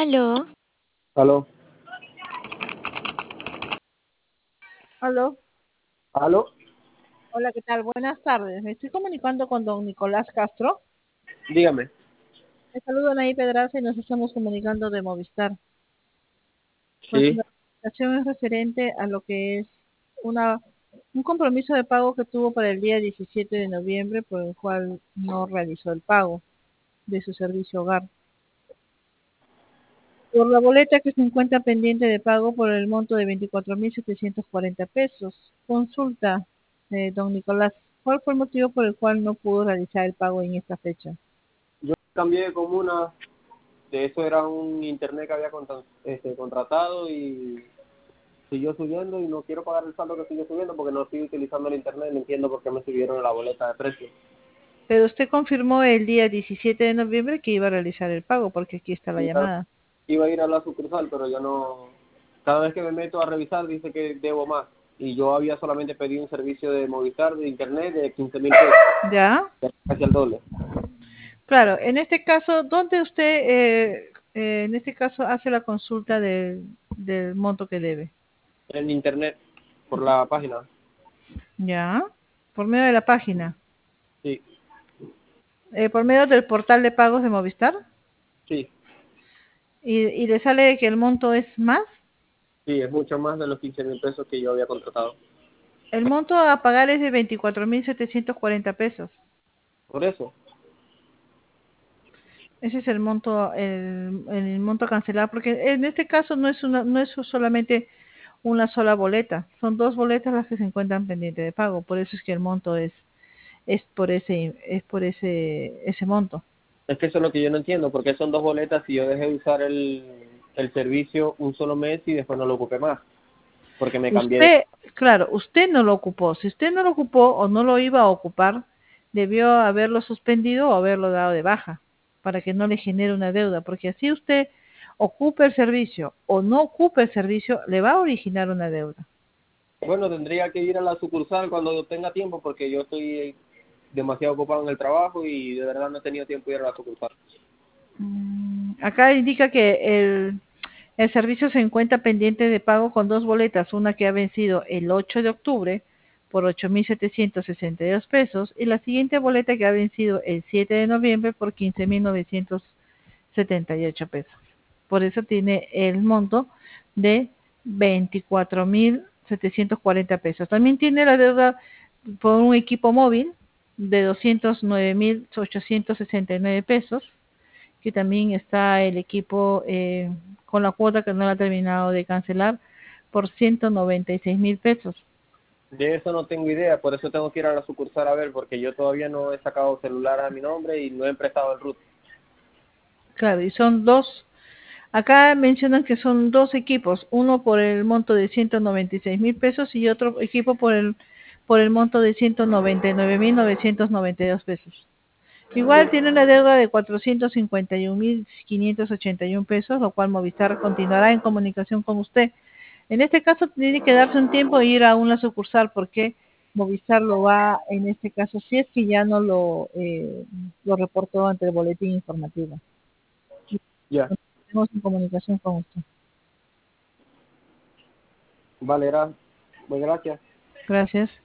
Aló, Aló, Aló, aló, hola, ¿qué tal? Buenas tardes. Me estoy comunicando con don Nicolás Castro. dígame. Me saluda Anaí Pedraza y nos estamos comunicando de Movistar. Nuestra Sí, presentación es referente a lo que es una, un compromiso de pago que tuvo para el día 17 de noviembre, por el cual no realizó el pago de su servicio hogar. Por la boleta que se encuentra pendiente de pago por el monto de 24.740 pesos. Consulta, don Nicolás, ¿cuál fue el motivo por el cual no pudo realizar el pago en esta fecha? yo cambié de comuna, de eso era un internet que había contratado y siguió subiendo y no quiero pagar el saldo que sigue subiendo porque no estoy utilizando el internet y no entiendo por qué me subieron la boleta de precio. Pero usted confirmó el día 17 de noviembre que iba a realizar el pago, porque aquí está la Iba, llamada. iba a ir a la sucursal, pero yo no, cada vez que me meto a revisar dice que debo más y yo había solamente pedido un servicio de Movistar de internet de 15.000 pesos, ¿Ya? casi el doble. Claro, en este caso, ¿dónde usted, en este caso, hace la consulta del monto que debe? En internet, por la página. ¿Ya? Por medio de la página. Sí, Por medio del portal de pagos de Movistar. sí. Y le sale que el monto es más. Sí, es mucho más de los 15.000 pesos que yo había contratado. El monto a pagar es de 24.740 pesos. Por eso. Ese es el monto, el monto a cancelar, porque en este caso no es solamente una sola boleta, son dos boletas las que se encuentran pendientes de pago, por eso es que el monto es por ese monto. Es que eso es lo que yo no entiendo, porque son dos boletas y yo dejé de usar el servicio un solo mes y después no lo ocupé más, porque me cambié de... Usted, claro, usted no lo ocupó. Si usted no lo ocupó o no lo iba a ocupar, debió haberlo suspendido o haberlo dado de baja para que no le genere una deuda, porque así usted ocupe el servicio o no ocupe el servicio, le va a originar una deuda. Bueno, tendría que ir a la sucursal cuando tenga tiempo, porque yo estoy demasiado ocupado en el trabajo y de verdad no he tenido tiempo de ir a la sucursal. Acá indica que el servicio se encuentra pendiente de pago con dos boletas, una que ha vencido el 8 de octubre por 8.762 pesos y la siguiente boleta que ha vencido el 7 de noviembre por 15.978 pesos. Por eso tiene el monto de 24.740 pesos. También tiene la deuda por un equipo móvil de 209.869 pesos, que también está el equipo con la cuota que no la ha terminado de cancelar por 196.000 pesos. De eso no tengo idea, por eso tengo que ir a la sucursal a ver, porque yo todavía no he sacado celular a mi nombre y no he emprestado el RUT. Claro, y son dos, acá mencionan que son dos equipos, uno por el monto de 196.000 pesos y otro equipo por el monto de 199.992 pesos. Igual tiene una deuda de 451.581 pesos, lo cual Movistar continuará en comunicación con usted. En este caso tiene que darse un tiempo e ir a una sucursal porque Movistar lo va, en este caso, si es que ya no lo reportó ante el boletín informativo. Ya, Estamos en comunicación con usted. vale, pues gracias. Gracias.